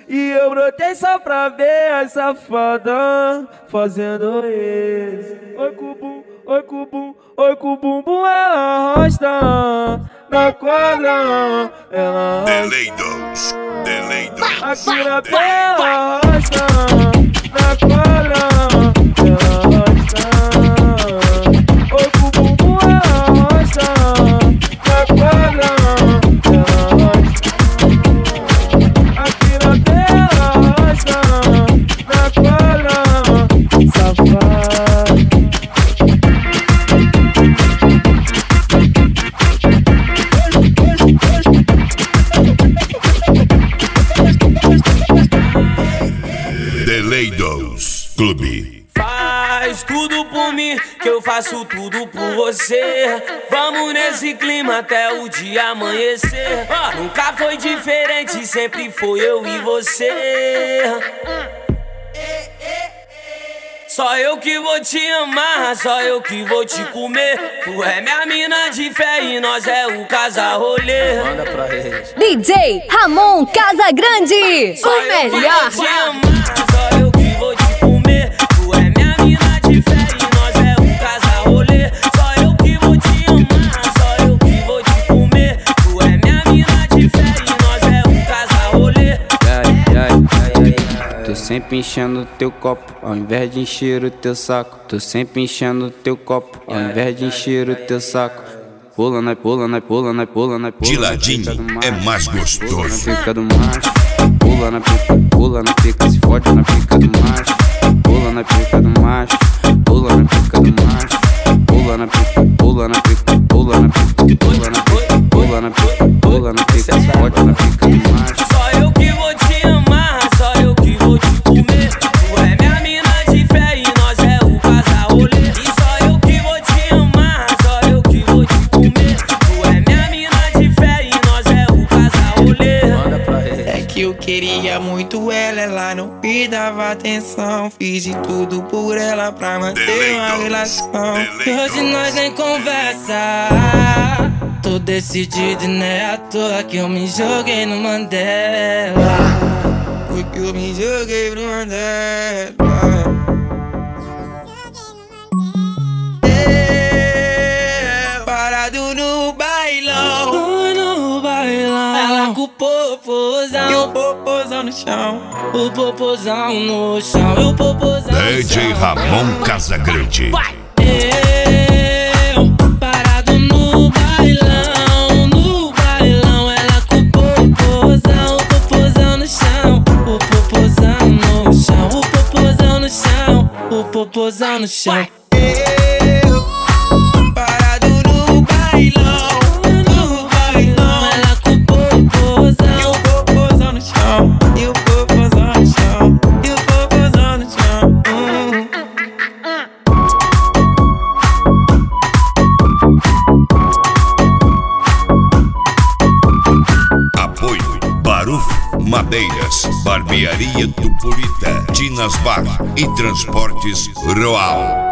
E eu brotei só pra ver a safada fazendo isso. Oi com bum, oi com bum, oi com bumbum, ela arrasta na quadra, ela Deleidos, Deleidos. aqui na tela arrasta na quadra, ela arrasta. Oi com bumbum, ela arrasta na quadra, ela arrasta. Aqui na tela arrasta na quadra, safado. Deleidos Clube. Faz tudo por mim, que eu faço tudo por você. Vamos nesse clima até o dia amanhecer. Nunca foi diferente, sempre foi eu e você. Só eu que vou te amar, só eu que vou te comer. Tu é minha mina de fé e nós é o casa-rolê. Manda pra eles. DJ Ramon Casagrande, Só o eu que melhor. vou te amar, só eu que vou te comer. Tu é minha mina de fé e nós é um casa-rolê. Só eu que vou te amar, só eu que vou te comer. Tu é minha mina de fé e nós é um casa-rolê. Tô sempre enchendo teu copo, ao invés de encher o teu saco. Tô sempre enchendo teu copo, ao invés de encher o teu saco. Pula na pula na pula na pula na pula. De ladinho é mais Pula gostoso. na pica do macho, pula na pica, se fode na pica do macho. Pula na pica do macho, pula na pica do macho. Pula na pica, pula na pica, pula na pica, pula na pica, pula na pica, pula na pica, se fode na pica do macho. Só eu que vou te amar, só eu que vou te comer. Tu é minha mina de fé e nós é o casa-rolê. E só eu que vou te amar, só eu que vou te comer. Tu é minha mina de fé e nós é o casa-rolê. Manda pra eles. É que eu queria muito ela não me dava atenção. Fiz de tudo por ela pra manter uma relação. E hoje nós nem conversa. Tô decidido e não é à toa que eu me joguei no Mandela. Porque eu me joguei pro Mandela. Parado no bailão, No bailão, ela com o popozão. e o popozão no chão. O popozão no chão, e o popozão no DJ chão. Ramon Casagrande. Eu parado no bailão, ela com o popozão no chão. O popozão no chão, o popozão no chão, o popozão no chão. Parado no bailão, Ela com o popozão. e o popozão no chão. E o popozão no chão. E o popozão no chão. Apoio Baruf Madeiras, Barbearia Tupurita, Tinas Bar e Transportes Roal.